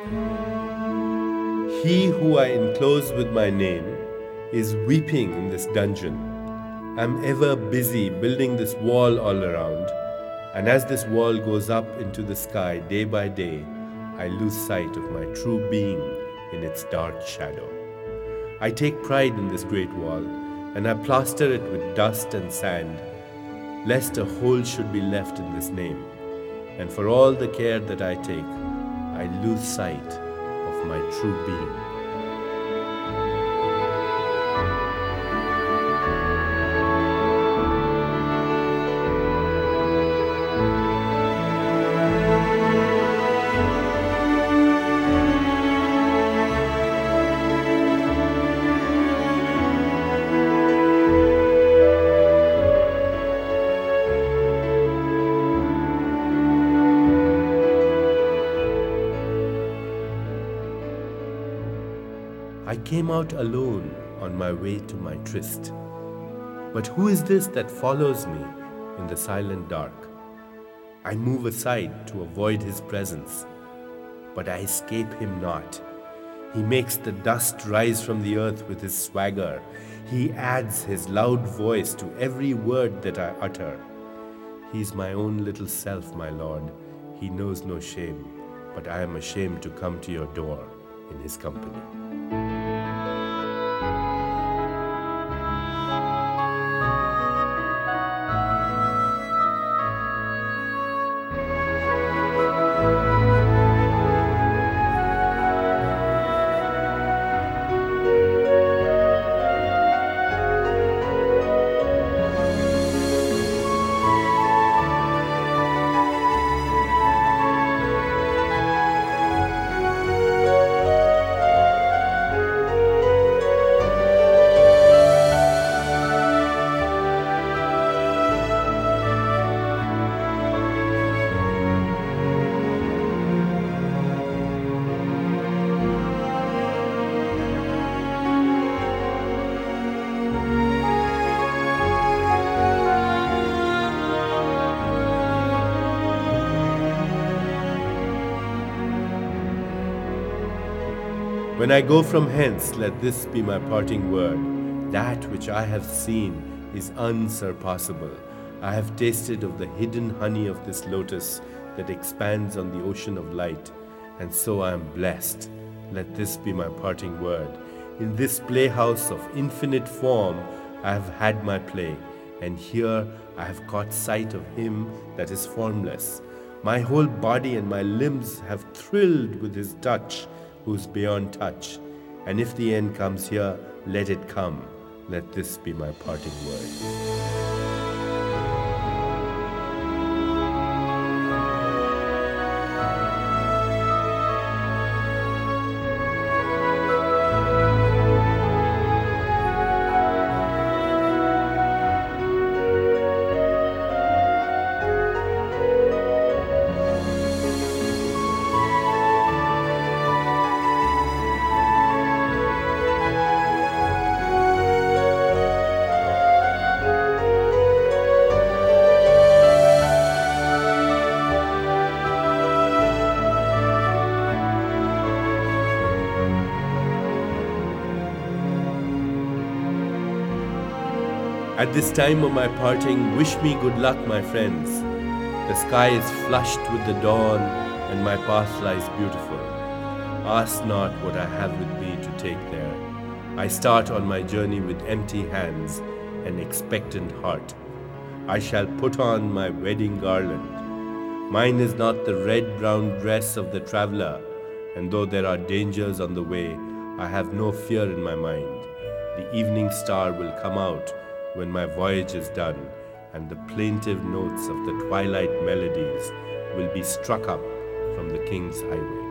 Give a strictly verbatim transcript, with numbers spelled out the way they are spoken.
He who I enclose with my name is weeping in this dungeon. I'm ever busy building this wall all around, and as this wall goes up into the sky day by day, I lose sight of my true being in its dark shadow. I take pride in this great wall, and I plaster it with dust and sand, lest a hole should be left in this name. And for all the care that I take, I lose sight of my true being. I came out alone on my way to my tryst. But who is this that follows me in the silent dark? I move aside to avoid his presence, but I escape him not. He makes the dust rise from the earth with his swagger. He adds his loud voice to every word that I utter. He is my own little self, my Lord. He knows no shame, but I am ashamed to come to your door in his company. When I go from hence, let this be my parting word. That which I have seen is unsurpassable. I have tasted of the hidden honey of this lotus that expands on the ocean of light, and so I am blessed. Let this be my parting word. In this playhouse of infinite form, I have had my play, and here I have caught sight of him that is formless. My whole body and my limbs have thrilled with his touch, who's beyond touch. And if the end comes here, let it come. Let this be my parting word. At this time of my parting, wish me good luck, my friends. The sky is flushed with the dawn, and my path lies beautiful. Ask not what I have with me to take there. I start on my journey with empty hands and expectant heart. I shall put on my wedding garland. Mine is not the red-brown dress of the traveler, and though there are dangers on the way, I have no fear in my mind. The evening star will come out when my voyage is done, and the plaintive notes of the twilight melodies will be struck up from the king's highway.